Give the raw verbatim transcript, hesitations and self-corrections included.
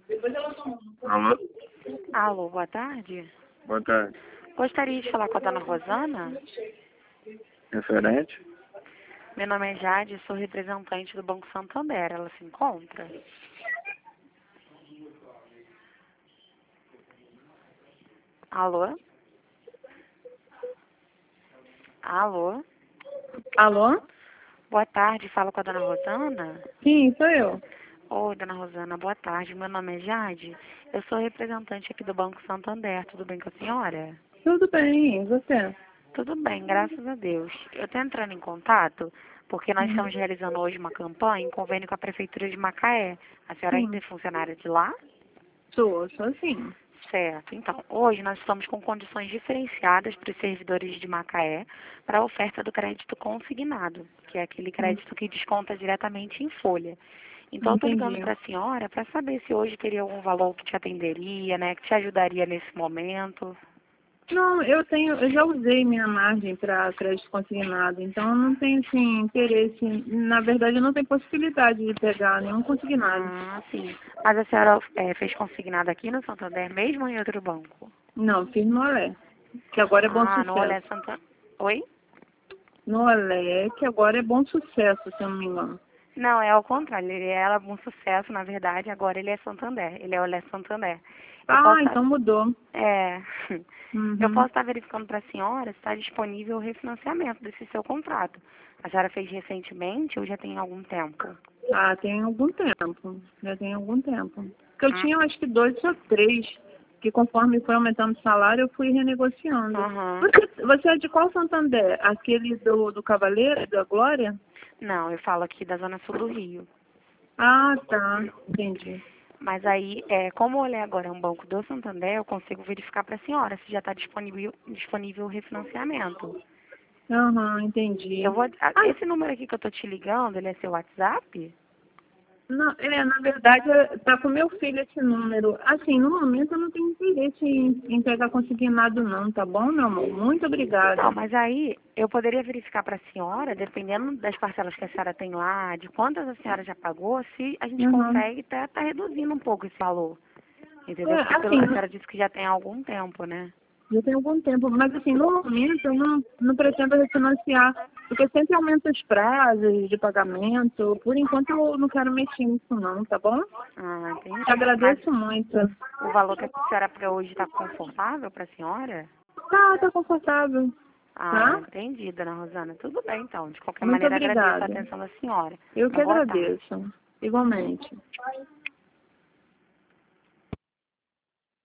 Alô? Alô, boa tarde. Boa tarde. Gostaria de falar com a dona Rosana? Referente? Meu nome é Jade, sou representante do Banco Santander. Ela se encontra? Alô? Alô? Alô? Boa tarde, falo com a dona Rosana? Sim, sou eu. Oi, dona Rosana, boa tarde. Meu nome é Jade. Eu sou representante aqui do Banco Santander. Tudo bem com a senhora? Tudo bem, e você? Tudo bem, graças a Deus. Eu estou entrando em contato porque nós Uhum. estamos realizando hoje uma campanha em convênio com a Prefeitura de Macaé. A senhora ainda é Sim. funcionária de lá? Sou, sou sim. Certo. Então, hoje nós estamos com condições diferenciadas para os servidores de Macaé para a oferta do crédito consignado, que é aquele crédito que desconta diretamente em folha. Então, eu estou ligando Entendi. para a senhora para saber se hoje teria algum valor que te atenderia, né, que te ajudaria nesse momento. Não, eu tenho, eu já usei minha margem para crédito consignado, então eu não tenho assim interesse. Na verdade, eu não tenho possibilidade de pegar nenhum consignado. Ah, sim. Mas a senhora é, fez consignado aqui no Santander mesmo ou em outro banco? Não, fiz no Olé, que agora é bom Ah, no Olé sucesso. Santander. Oi? No Olé, que agora é bom sucesso, se eu não me engano. Não, é ao contrário. Ele era um sucesso, na verdade. Agora ele é Santander. Ele é Olé Santander. Eu Ah, posso estar... então mudou. É... Eu Uhum. posso estar verificando para a senhora se está disponível o refinanciamento desse seu contrato. A senhora fez recentemente ou já tem algum tempo? Ah, tem algum tempo. Já tem algum tempo. Porque eu Ah, tinha acho que dois ou três, que conforme foi aumentando o salário, eu fui renegociando. aham. Você, você é de qual Santander? Aquele do, do Cavaleiro, da Glória? Não, eu falo aqui da Zona Sul do Rio. Ah, tá. Entendi. Mas aí, é, como o Olé agora é um banco do Santander, eu consigo verificar para a senhora se já está disponível, disponível o refinanciamento. Aham, entendi. Eu vou, a- Ah, esse número aqui que eu tô te ligando, ele é seu WhatsApp? não, é, na verdade, é- tá com meu filho esse número. Assim, no momento eu não tenho interesse em, em pegar consignado não, tá bom, meu amor? Muito Então, obrigada. mas aí eu poderia verificar para a senhora, dependendo das parcelas que a senhora tem lá, de quantas a senhora já pagou, se a gente Uhum. consegue estar tá, tá reduzindo um pouco esse valor. Entendeu? É, Porque pelo, a assim, senhora disse que já tem algum tempo, né? já tem algum tempo, mas assim, no momento eu não, não pretendo refinanciar, porque sempre aumenta os prazos de pagamento. Por enquanto eu não quero mexer nisso não, tá bom? Ah, entendi. Te Mas agradeço muito. o valor que a senhora para hoje está confortável para a senhora? Tá, tá confortável, Ah, tá? entendi, dona Rosana. Tudo bem, então. De qualquer Muito maneira, agradeço a obrigada. atenção da senhora. Eu que Uma boa tarde. agradeço. Igualmente.